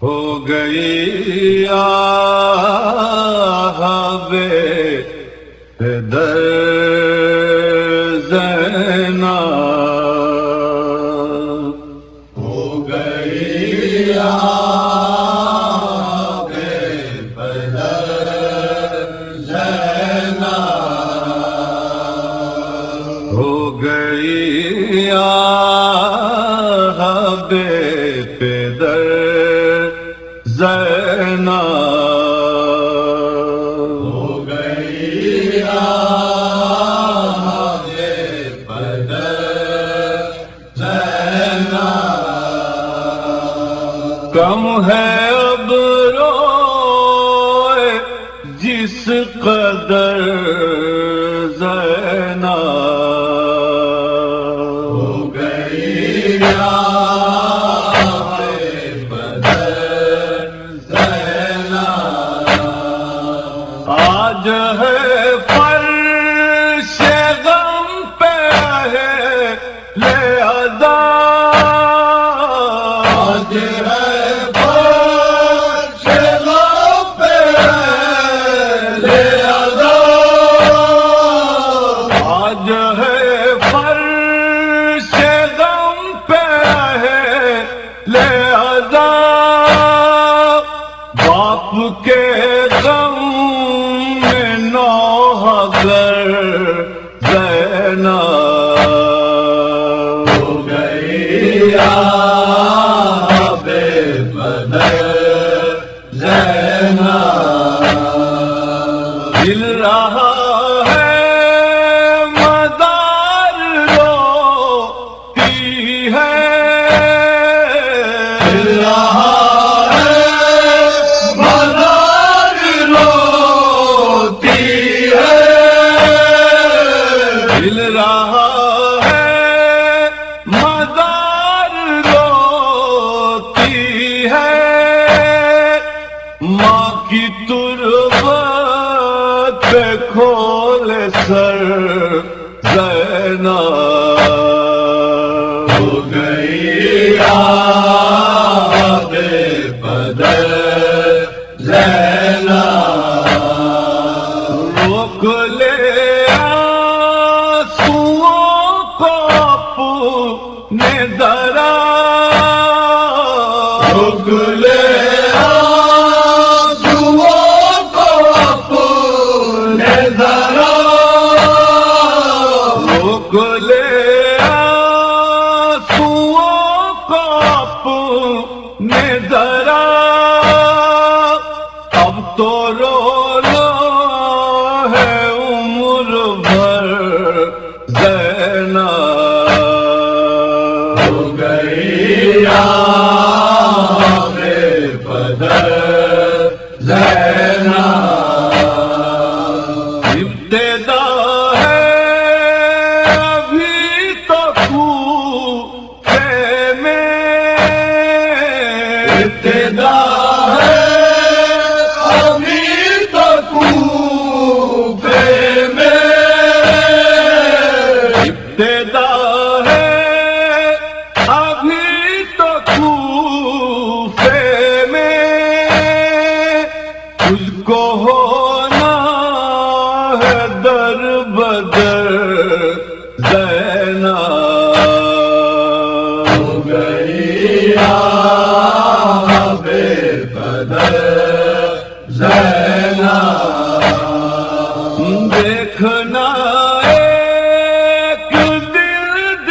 ہو گئی آہ بے در زینب، ہو گئی آہ بے بدر زینب، ہو گئی آہ بے پدر زینب، ہو گئی آہ بے بدر زینب، کم ہے اب روئے جس قدر زینب، ہو گئی آہ بے بدر زینب، آج ہے فرش غم پہ ہے لے عذاب، آج ہے فرش غم پہ لے عذاب، آج ہے فرش غم پہ ہے لے عذاب، باپ کے غم میں نوحہ گر زینب، ہو گئی آہ بے بدر زینب، ہل رہا ہے مدار روتی ہے، ہل رہا ہے مدار روتی ہے، ہل رہا ہے مدار روتی ہے، ماں کی تربت پہ کھولے سر زینب، ہو گئی آہ بے بدر زینب، روک لے آنسوؤں کو اپنے ذرا، روک لے آنسوؤں کو اپنے ذرا، روک لے آنسوؤں کو اپنے ذرا، اب تو رونا ہے عمر بھر زینب، ہو گئی آہ بے بدر زینب، ابتدا ہے ابھی تو کوفے میں، ابتدا ہے ابھی تو کوفے میں، ابتدا ہے ابھی تو کوفے میں، تجھ کو ہونا ہے در بدر زینب، ہو گئی آہ بے بدر زینب، دیکھنا ایک دل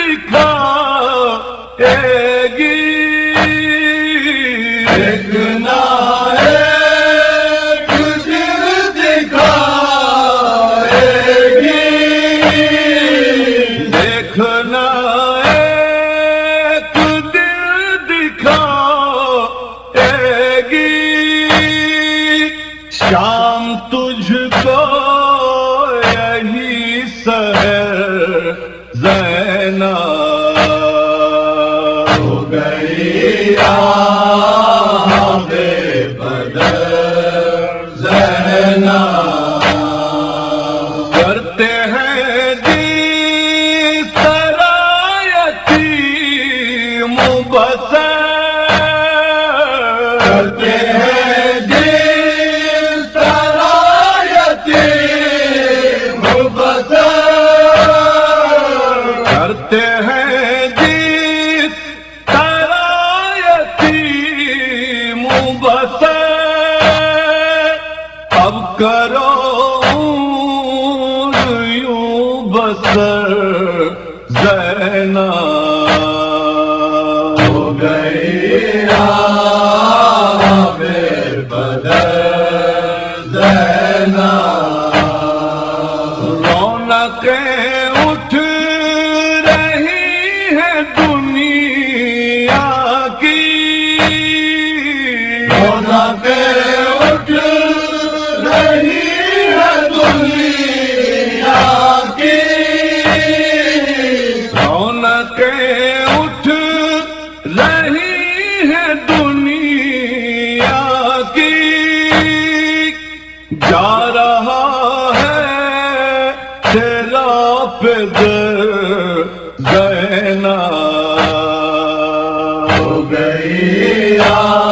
دکھائے گی، دیکھنا ایک دل دکھائے گی، دیکھنا ایک دل دکھائے گی، کرتے ہیں جس طرح یتیم بسر، کرتے ہیں جس طرح یتیم بسر، اب کرو یوں بسر زینب ہو گئی راہ بدر زینب، رونقیں اٹھ رہی ہیں دنیا کی، رونقیں اٹھ رہی ہے دنیا کی، رونقیں اٹھ رہی ہیں دنیا کی، جا رہا ہے تیرا پدر زینب، ہو گئی